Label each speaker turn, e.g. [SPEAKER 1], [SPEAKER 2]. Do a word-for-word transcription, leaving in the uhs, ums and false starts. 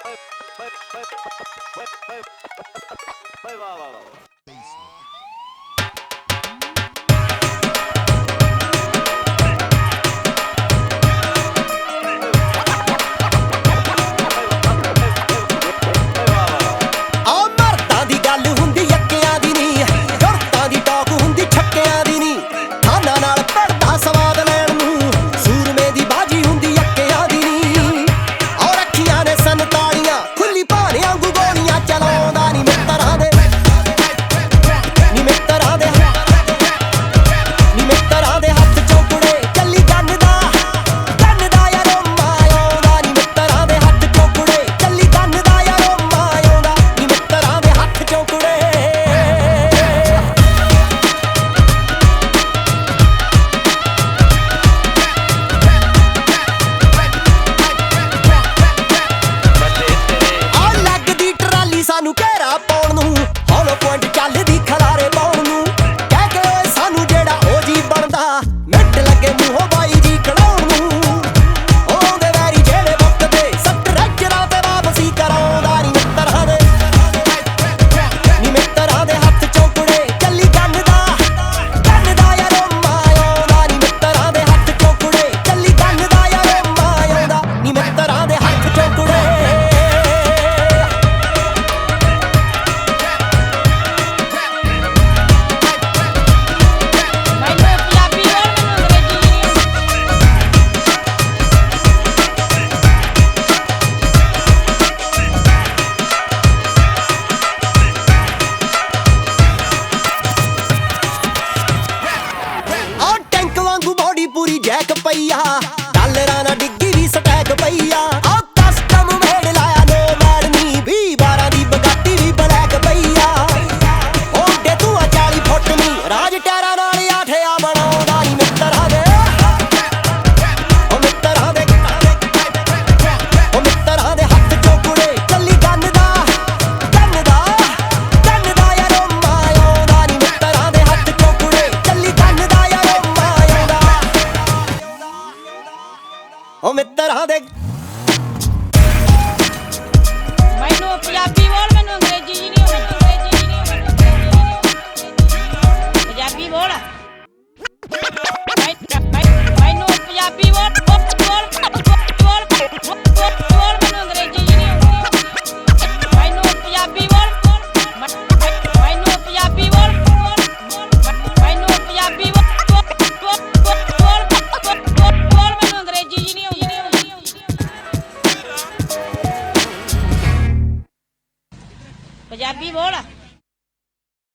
[SPEAKER 1] Jack ਪਈਆ ਡਾਲਰਾਂ ਨਾਲ ਡਿੱਗੀ ਵੀ ਸਟੈਕ ਪਈਆ ਆ ਕਸਟਮ ਮੇਡ ਲਾਇਆ ਨੋ ਮੈਡਨੀ ਵੀਹ ਬਾਰਾਂ ਦੀ ਬਗਾਟੀ ਵੀ ਬਲੈਕ ਪਈਆ ਓਡੇ ਤੂੰ ਆ ਚਾਲੀ ਫੁੱਟ ਨੀ ਰਾਜ ਟੈਰਾਂ ਨਾਲ ਆਠਿਆ ਬਣਾਉਂਦਾ ਨੀ ਮਿੱਤਰਾਂ ਦੇ ਓ ਮਿੱਤਰਾਂ ਦੇ ਓ ਮਿੱਤਰਾਂ ਦੇ ਹੱਥ ਚੋਂ ਕੁੜੇ ਚੱਲੀ ਗੰਨ ਦਾ ਗੰਨ ਦਾ ਗੰਨ ਦਾ ਯਾਰੋ ਮਾਇਉਂਦਾ ਨੀ ਮਿੱਤਰਾਂ ਦੇ ਹੱਥ ਚੋਂ ਕੁੜੇ ਚੱਲੀ ਗੰਨ ਦਾ ਯਾਰੋ ਮਾਇਉਂਦਾ ਓ ਮਿੱਤਰਾਂ ਦੇ
[SPEAKER 2] ਮੈਨੂੰ ਪੰਜਾਬੀ ਬੋਲ ਮੈਨੂੰ ਅੰਗਰੇਜ਼ੀ ਜੀ ਨਹੀਂ ਆਉਂਦੀ ਪੰਜਾਬੀ ਬੋਲ ਮੈਨੂੰ ਪੰਜਾਬੀ ਬੋਲ ਬੋਲ ਬੋਲ ਬੋਲ ਮੈਨੂੰ ਅੰਗਰੇਜ਼ੀ ਜੀ ਨਹੀਂ ਆਉਂਦੀ ਮੈਨੂੰ ਪੰਜਾਬੀ ਬੋਲ ਮੈਨੂੰ ਪੰਜਾਬੀ ਬੋਲ ਮੈਨੂੰ ਪੰਜਾਬੀ ਬੋਲ ਬੋਲ ਮੈਨੂੰ ਅੰਗਰੇਜ਼ੀ ਜੀ ਨਹੀਂ ਪੰਜਾਬੀ ਬੋਲ।